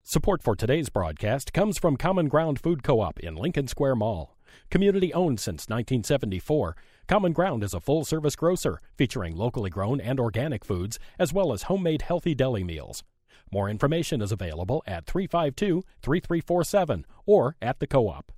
Support for today's broadcast comes from Common Ground Food Co-op in Lincoln Square Mall. Community owned since 1974, Common Ground is a full-service grocer featuring locally grown and organic foods as well as homemade healthy deli meals. More information is available at 352-3347 or at the Co-op.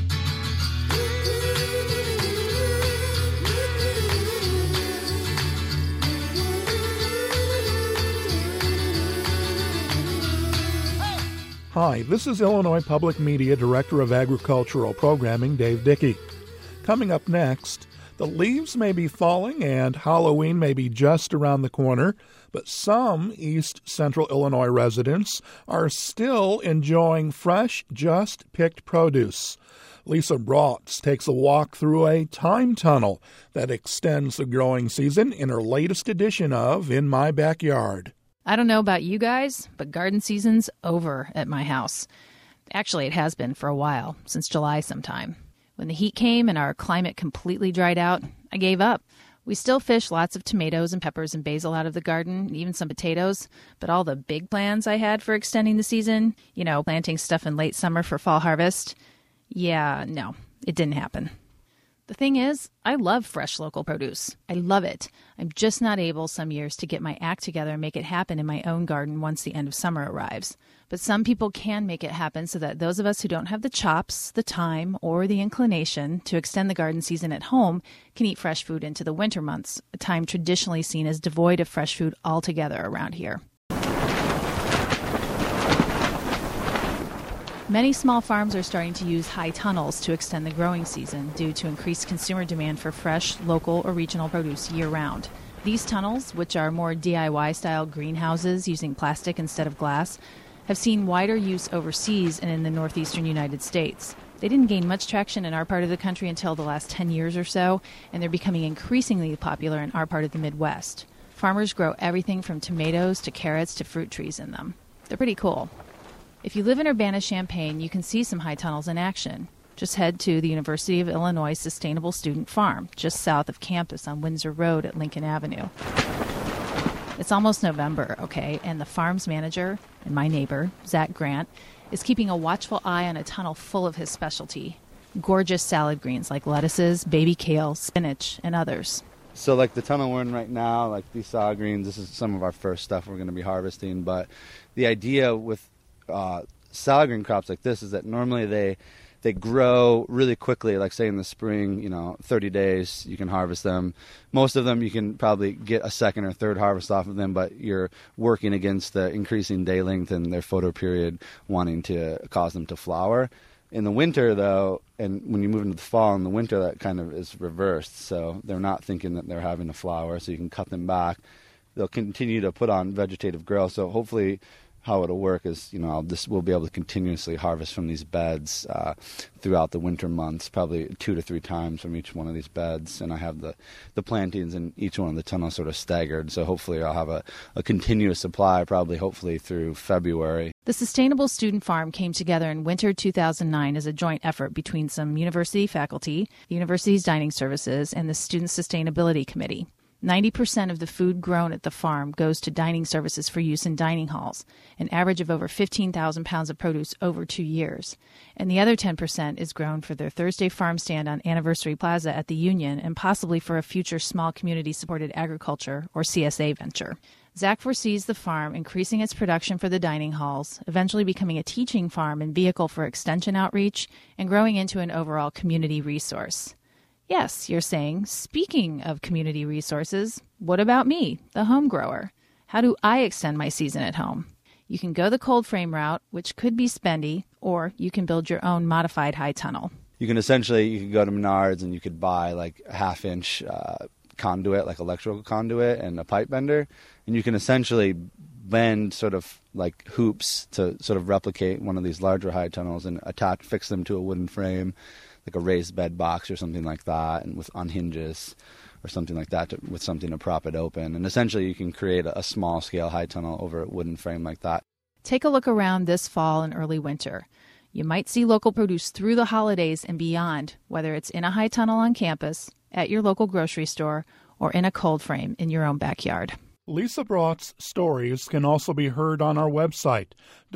Hi, this is Illinois Public Media Director of Agricultural Programming, Dave Dickey. Coming up next, the leaves may be falling and Halloween may be just around the corner, but some East Central Illinois residents are still enjoying fresh, just-picked produce. Lisa Brotz takes a walk through a time tunnel that extends the growing season in her latest edition of In My Backyard. I don't know about you guys, but garden season's over at my house. Actually, it has been for a while, since July sometime. When the heat came and our climate completely dried out, I gave up. We still fish lots of tomatoes and peppers and basil out of the garden, even some potatoes, but all the big plans I had for extending the season, planting stuff in late summer for fall harvest, no, it didn't happen. The thing is, I love fresh local produce. I love it. I'm just not able some years to get my act together and make it happen in my own garden once the end of summer arrives. But some people can make it happen so that those of us who don't have the chops, the time, or the inclination to extend the garden season at home can eat fresh food into the winter months, a time traditionally seen as devoid of fresh food altogether around here. Many small farms are starting to use high tunnels to extend the growing season due to increased consumer demand for fresh, local, or regional produce year-round. These tunnels, which are more DIY-style greenhouses using plastic instead of glass, have seen wider use overseas and in the northeastern United States. They didn't gain much traction in our part of the country until the last 10 years or so, and they're becoming increasingly popular in our part of the Midwest. Farmers grow everything from tomatoes to carrots to fruit trees in them. They're pretty cool. If you live in Urbana-Champaign, you can see some high tunnels in action. Just head to the University of Illinois Sustainable Student Farm, just south of campus on Windsor Road at Lincoln Avenue. It's almost November, okay, and the farm's manager and my neighbor, Zach Grant, is keeping a watchful eye on a tunnel full of his specialty. Gorgeous salad greens like lettuces, baby kale, spinach, and others. So like the tunnel we're in right now, like these salad greens, this is some of our first stuff we're going to be harvesting, but the idea with salad green crops like this is that normally they grow really quickly, like say in the spring, 30 days you can harvest them. Most of them you can probably get a second or third harvest off of them, but you're working against the increasing day length and their photo period wanting to cause them to flower. In the winter, though, and when you move into the fall and the winter, that kind of is reversed. So they're not thinking that they're having a flower, so you can cut them back. They'll continue to put on vegetative growth, so hopefully how it'll work is, we'll be able to continuously harvest from these beds throughout the winter months, probably 2 to 3 times from each one of these beds. And I have the plantings in each one of the tunnels sort of staggered. So hopefully I'll have a continuous supply, hopefully through February. The Sustainable Student Farm came together in winter 2009 as a joint effort between some university faculty, the university's dining services, and the Student Sustainability Committee. 90% of the food grown at the farm goes to dining services for use in dining halls, an average of over 15,000 pounds of produce over 2 years. And the other 10% is grown for their Thursday farm stand on Anniversary Plaza at the Union and possibly for a future small community-supported agriculture or CSA venture. Zach foresees the farm increasing its production for the dining halls, eventually becoming a teaching farm and vehicle for extension outreach, and growing into an overall community resource. Yes, you're saying, speaking of community resources, what about me, the home grower? How do I extend my season at home? You can go the cold frame route, which could be spendy, or you can build your own modified high tunnel. You can go to Menards and you could buy like a half-inch conduit, like electrical conduit and a pipe bender, and you can essentially bend sort of like hoops to sort of replicate one of these larger high tunnels and fix them to a wooden frame, like a raised bed box or something like that, and on hinges or something like that with something to prop it open. And essentially you can create a small-scale high tunnel over a wooden frame like that. Take a look around this fall and early winter. You might see local produce through the holidays and beyond, whether it's in a high tunnel on campus, at your local grocery store, or in a cold frame in your own backyard. Lisa Brought's stories can also be heard on our website,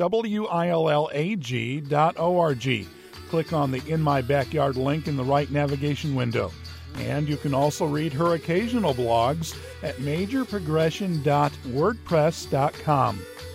willag.org. Click on the In My Backyard link in the right navigation window. And you can also read her occasional blogs at majorprogression.wordpress.com.